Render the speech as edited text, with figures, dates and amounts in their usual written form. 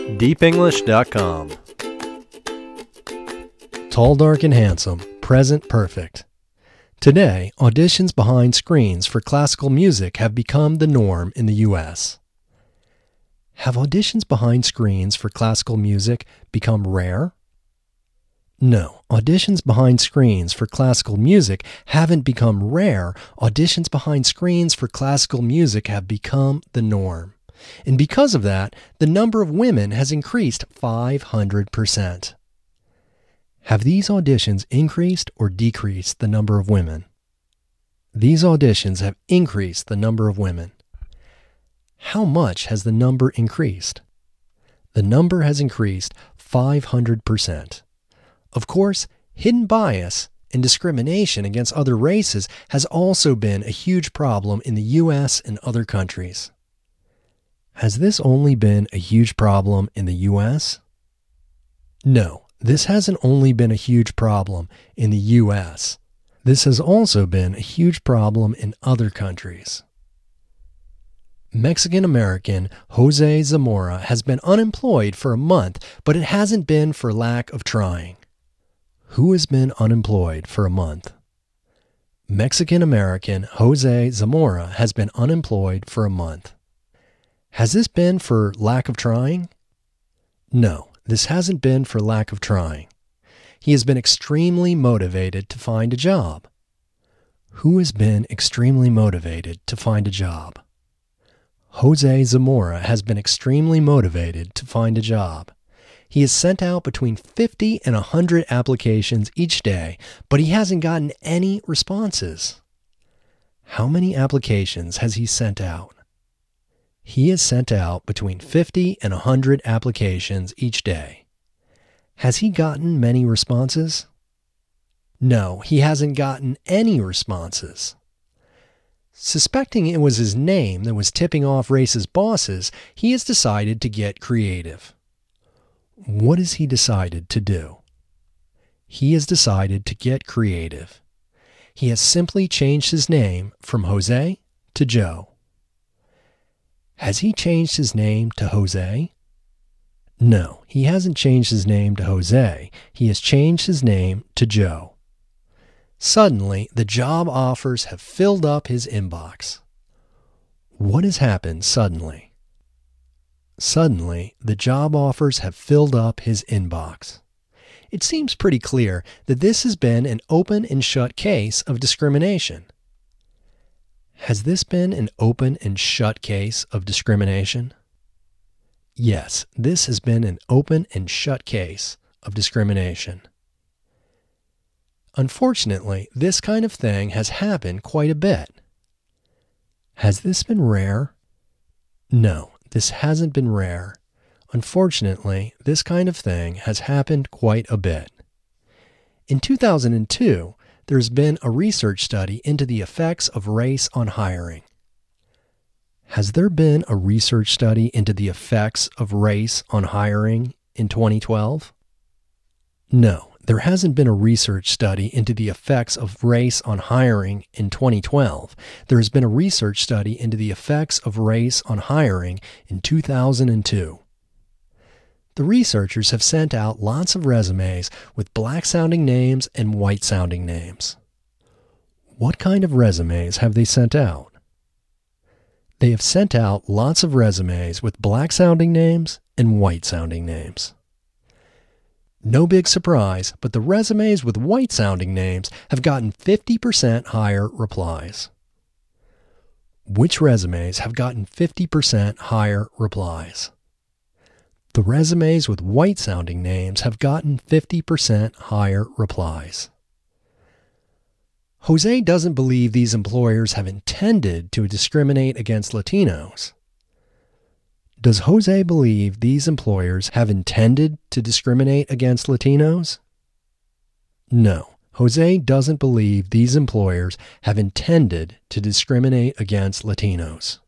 deepenglish.com. Tall, dark, and handsome, present perfect. Today, auditions behind screens for classical music have become the norm in the U.S. Have auditions behind screens for classical music become rare? No, auditions behind screens for classical music haven't become rare. Auditions behind screens for classical music have become the norm. And because of that, the number of women has increased 500%. Have these auditions increased or decreased the number of women? These auditions have increased the number of women. How much has the number increased? The number has increased 500%. Of course, hidden bias and discrimination against other races has also been a huge problem in the U.S. and other countries. Has this only been a huge problem in the U.S.? No, this hasn't only been a huge problem in the U.S. This has also been a huge problem in other countries. Mexican-American Jose Zamora has been unemployed for a month, but it hasn't been for lack of trying. Who has been unemployed for a month? Mexican-American Jose Zamora has been unemployed for a month. Has this been for lack of trying? No, this hasn't been for lack of trying. He has been extremely motivated to find a job. Who has been extremely motivated to find a job? Jose Zamora has been extremely motivated to find a job. He has sent out between 50 and 100 applications each day, but he hasn't gotten any responses. How many applications has he sent out? He has sent out between 50 and 100 applications each day. Has he gotten many responses? No, he hasn't gotten any responses. Suspecting it was his name that was tipping off Race's bosses, he has decided to get creative. What has he decided to do? He has decided to get creative. He has simply changed his name from Jose to Joe. Has he changed his name to Jose? No, he hasn't changed his name to Jose. He has changed his name to Joe. Suddenly, the job offers have filled up his inbox. What has happened suddenly? Suddenly, the job offers have filled up his inbox. It seems pretty clear that this has been an open and shut case of discrimination. Has this been an open and shut case of discrimination? Yes, this has been an open and shut case of discrimination. Unfortunately, this kind of thing has happened quite a bit. Has this been rare? No, this hasn't been rare. Unfortunately, this kind of thing has happened quite a bit. In 2002, there's been a research study into the effects of race on hiring. Has there been a research study into the effects of race on hiring in 2012? No, there hasn't been a research study into the effects of race on hiring in 2012. There has been a research study into the effects of race on hiring in 2002. The researchers have sent out lots of resumes with black-sounding names and white-sounding names. What kind of resumes have they sent out? They have sent out lots of resumes with black-sounding names and white-sounding names. No big surprise, but the resumes with white-sounding names have gotten 50% higher replies. Which resumes have gotten 50% higher replies? The resumes with white-sounding names have gotten 50% higher replies. Jose doesn't believe these employers have intended to discriminate against Latinos. Does Jose believe these employers have intended to discriminate against Latinos? No, Jose doesn't believe these employers have intended to discriminate against Latinos.